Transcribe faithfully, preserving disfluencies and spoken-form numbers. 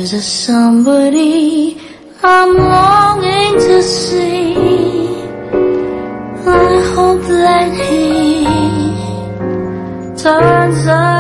There's a somebody I'm longing to see. I hope that he turns up